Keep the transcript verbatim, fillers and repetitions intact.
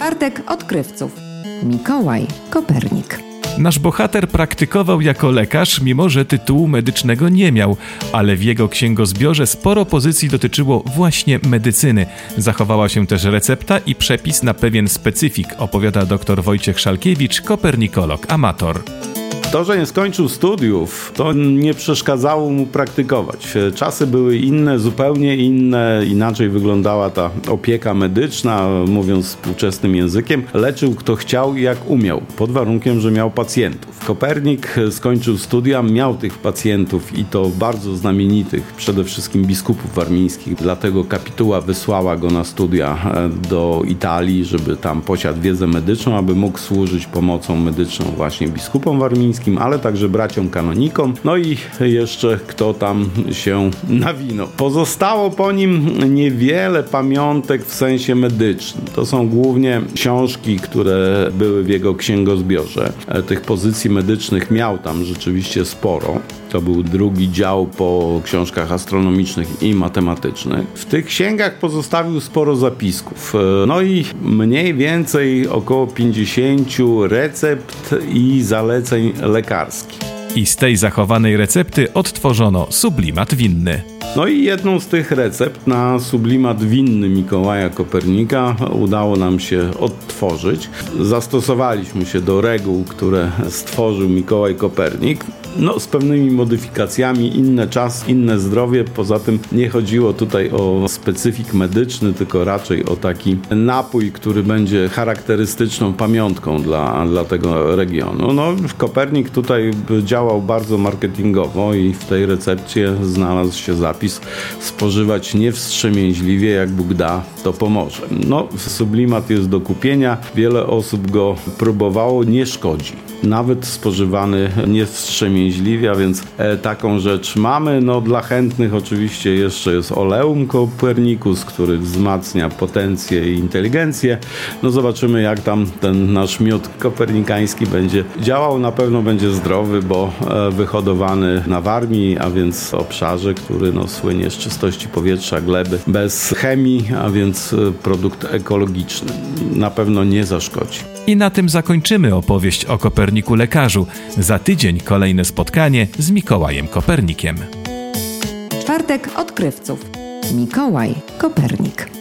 Czwartek odkrywców. Mikołaj Kopernik. Nasz bohater praktykował jako lekarz, mimo że tytułu medycznego nie miał, ale w jego księgozbiorze sporo pozycji dotyczyło właśnie medycyny. Zachowała się też recepta i przepis na pewien specyfik, opowiada dr Wojciech Szalkiewicz, kopernikolog amator. To, że nie skończył studiów, to nie przeszkadzało mu praktykować. Czasy były inne, zupełnie inne, inaczej wyglądała ta opieka medyczna, mówiąc współczesnym językiem. Leczył kto chciał i jak umiał, pod warunkiem, że miał pacjentów. Kopernik skończył studia, miał tych pacjentów i to bardzo znamienitych, przede wszystkim biskupów warmińskich, dlatego kapituła wysłała go na studia do Italii, żeby tam posiadł wiedzę medyczną, aby mógł służyć pomocą medyczną właśnie biskupom warmińskim, ale także braciom kanonikom, no i jeszcze kto tam się nawinął. Pozostało po nim niewiele pamiątek w sensie medycznym. To są głównie książki, które były w jego księgozbiorze. Tych pozycji medycznych miał tam rzeczywiście sporo. To był drugi dział po książkach astronomicznych i matematycznych. W tych księgach pozostawił sporo zapisków. No i mniej więcej około pięćdziesięciu recept i zaleceń lekarskich. I z tej zachowanej recepty odtworzono sublimat winny. No i jedną z tych recept na sublimat winny Mikołaja Kopernika udało nam się odtworzyć. Zastosowaliśmy się do reguł, które stworzył Mikołaj Kopernik. No, z pewnymi modyfikacjami, inny czas, inne zdrowie. Poza tym nie chodziło tutaj o specyfik medyczny, tylko raczej o taki napój, który będzie charakterystyczną pamiątką dla, dla tego regionu. No, Kopernik tutaj działał bardzo marketingowo i w tej recepcie znalazł się zapis: spożywać niewstrzemięźliwie, jak Bóg da, to pomoże. No, sublimat jest do kupienia. Wiele osób go próbowało, nie szkodzi. Nawet spożywany niewstrzemięźliwie, a więc e, taką rzecz mamy. No, dla chętnych oczywiście jeszcze jest oleum Copernicus, który wzmacnia potencję i inteligencję. No, zobaczymy, jak tam ten nasz miód kopernikański będzie działał. Na pewno będzie zdrowy, bo e, wyhodowany na Warmii, a więc w obszarze, który no, słynie z czystości powietrza, gleby, bez chemii, a więc e, produkt ekologiczny. Na pewno nie zaszkodzi. I na tym zakończymy opowieść o Koperniku lekarzu. Za tydzień kolejne spotkanie z Mikołajem Kopernikiem. Czwartek odkrywców. Mikołaj Kopernik.